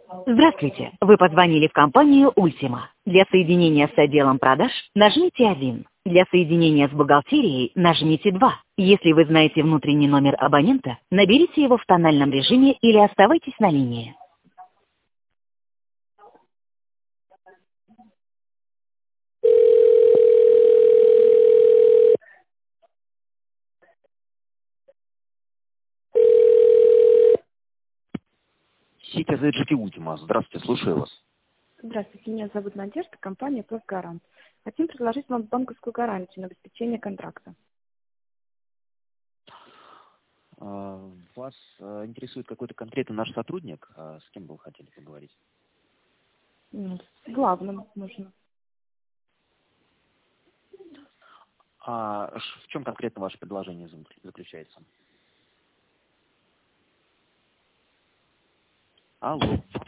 Здравствуйте. Вы позвонили в компанию Ultima. Для соединения с отделом продаж нажмите 1. Для соединения с бухгалтерией нажмите 2. Если вы знаете внутренний номер абонента, наберите его в тональном режиме или оставайтесь на линии. Сеть АЗГ Ultima. Здравствуйте, слушаю вас. Здравствуйте, меня зовут Надежда, компания «Пластгарант». Хотим предложить вам банковскую гарантию на обеспечение контракта. Вас интересует какой-то конкретный наш сотрудник? С кем бы вы хотели поговорить? С главным нужно. В чем конкретно ваше предложение заключается? Алло.